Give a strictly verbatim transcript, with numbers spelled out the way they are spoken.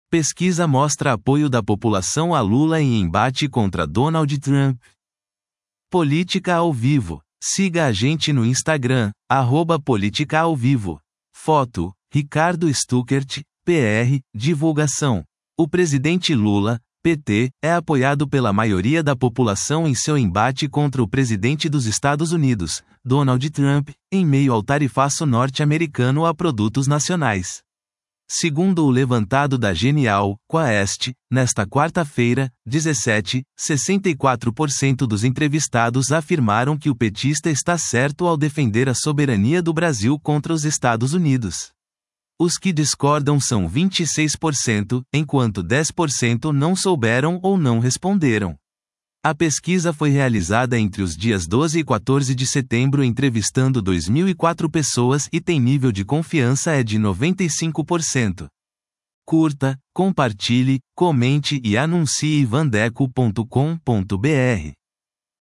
Pesquisa mostra apoio da população a Lula em embate contra Donald Trump. Política ao vivo. Siga a gente no Instagram, arroba Política ao Vivo. Foto, Ricardo Stuckert, P R, divulgação. O presidente Lula, P T, é apoiado pela maioria da população em seu embate contra o presidente dos Estados Unidos, Donald Trump, em meio ao tarifaço norte-americano a produtos nacionais. Segundo o levantado da Genial, Quaest, nesta quarta-feira, dezessete, sessenta e quatro por cento dos entrevistados afirmaram que o petista está certo ao defender a soberania do Brasil contra os Estados Unidos. Os que discordam são vinte e seis por cento, enquanto dez por cento não souberam ou não responderam. A pesquisa foi realizada entre os dias doze e quatorze de setembro entrevistando dois mil e quatro pessoas e tem nível de confiança é de noventa e cinco por cento. Curta, compartilhe, comente e anuncie vandeco ponto com ponto br.